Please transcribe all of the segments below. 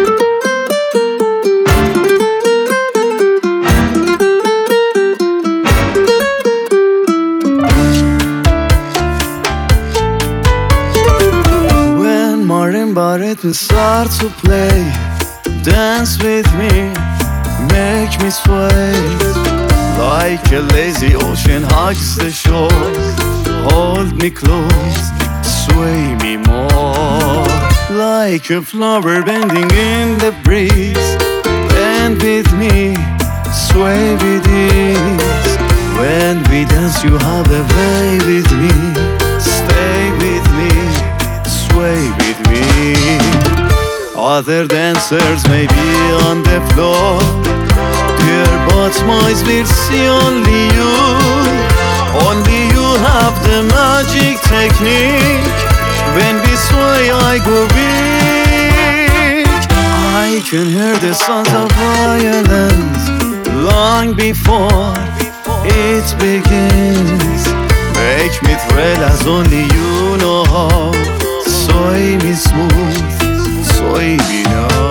Marimba rhythm start to play. Dance with me, make me sway. Like a lazy ocean hugs the shore. Hold me close, sway me more. Like a flower bending in the breeze. Bend with me, sway with ease. When we dance you have a way with me. Stay with me, sway with me. Other dancers may be on the floor, dear, but my eyes will see only you. Only you have the magic technique. When we sway I go weak. I can hear the sounds of violence long before it begins. Make me thrill as only you know how. Sway me smooth, sway me now.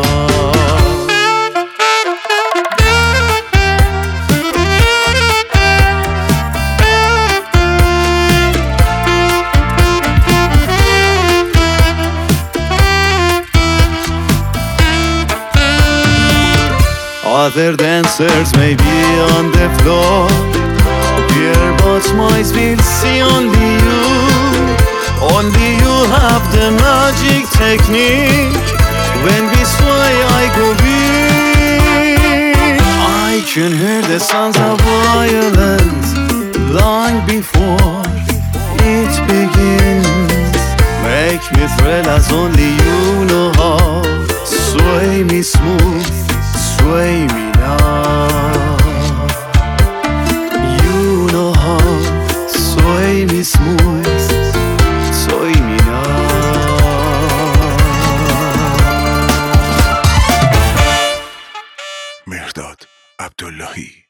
Other dancers may be on the floor, dear, but my eyes will see only you. Only you have the magic technique. When we sway I go weak. I can hear the sounds of violence long before it begins. Make me thrill as only you know how. Sway me smooth, sway me now. You know how. Sway me smooth, sway me now. مهرداد عبداللهی